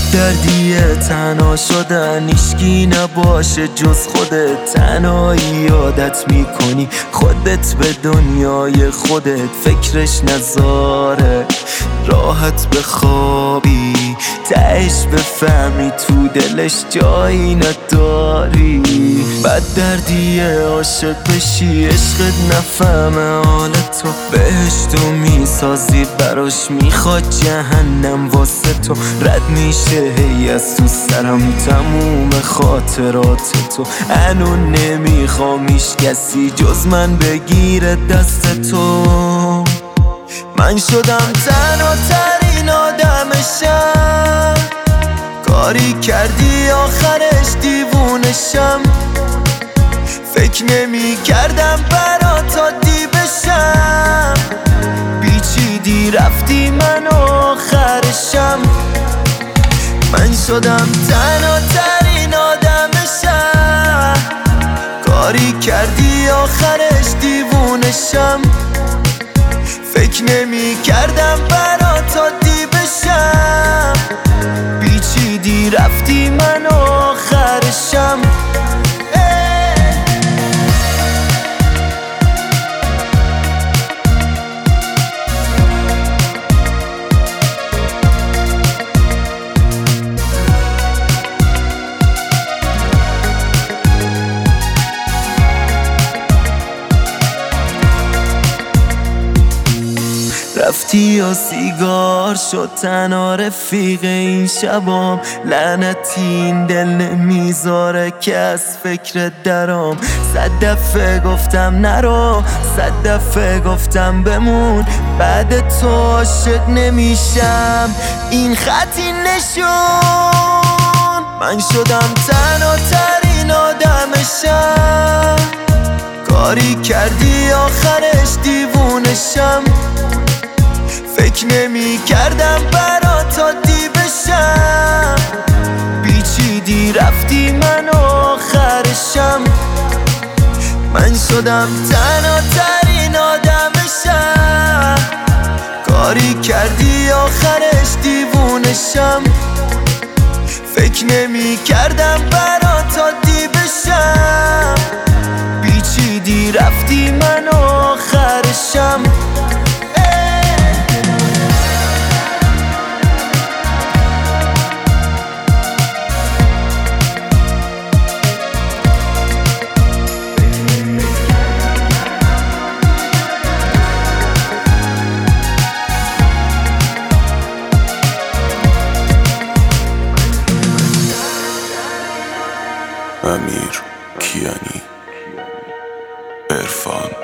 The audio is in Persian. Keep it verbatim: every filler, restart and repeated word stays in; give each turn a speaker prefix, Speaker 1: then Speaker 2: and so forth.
Speaker 1: بد دردیه تنها شدن، هیچکی نباشه جز خودت. تنهایی عادت میکنی خودت به دنیای خودت، فکرش نذاره راحت بخوابی، تهش بفهمی تو دلش جایی نداری. بد دردیه عاشق بشی عشقت نفهمه حالتو، بهشتو میسازی براش میخواد جهنم واسه تو. رد میشه هی از تو سرم تموم خاطرات تو، هنون نمیخوام هیچ کسی جز من بگیره دست تو. من شدم تنها ترین آدم شم، کاری کردی آخرش دیوونشم. فکر نمی کردم برات عادی بشم، پیچیدی رفتی من آخرشم. من شدم تنها ترین آدم شم، کاری کردی آخرش دیوونشم. فکر نمی کردم برات عادی بشم، پیچیدی رفتی من آخرشم. رفتی یا سیگار شد تنها رفیق این شبام، لعنتی این دل نمیذاره که از فکر درام. صد دفعه گفتم نرو، صد دفعه گفتم بمون، بعد تو عاشق نمیشم این خطی نشون. من شدم تنها ترین آدم شم، کاری کردی آخرش دیوونشم. فکر نمی کردم برات عادی بشم، پیچیدی رفتی من آخرشم. من شدم تنها ترین آدم شم، کاری کردی آخرش دیوونشم. فکر نمی کردم برات عادی بشم، پیچیدی رفتی من آخرشم.
Speaker 2: امیر کیانی، عرفان.